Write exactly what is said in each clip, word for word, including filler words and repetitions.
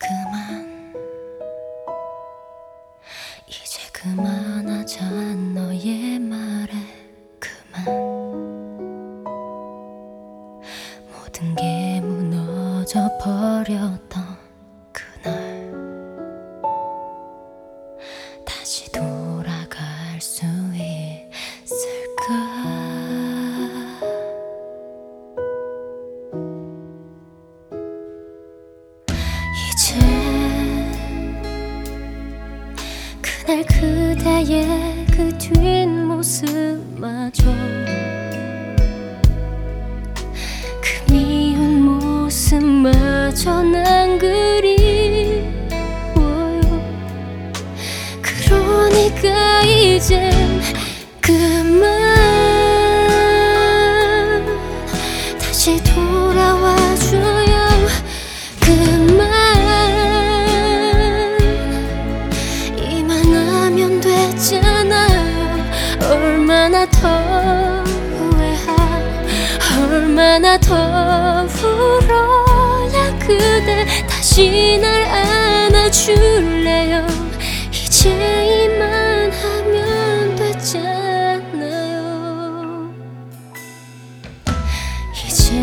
그만 이제 그만하자. 너의 말에 그만. 모든 게 무너져 버렸던 그날 다시 돌아갈 수 있을까? 이제 그날 그대의 그 뒷모습마저 그 미운 모습마저 난 그리워요. 그러니까 이젠 그만 다시 돌아와줘요. 그만 이만하면 됐잖아요. 얼마나 더 후회하 얼마나 더 울어야 그대 다시 날 안아줄래요. 이제 이만하면 됐잖아요. 이제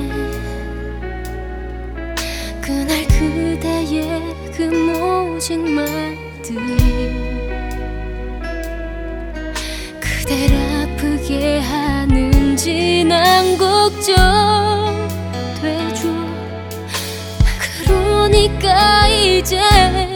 그날 그대의 그 모진 말들이 그댈 아프게 하는지 난 걱정되죠. 그러니까 이제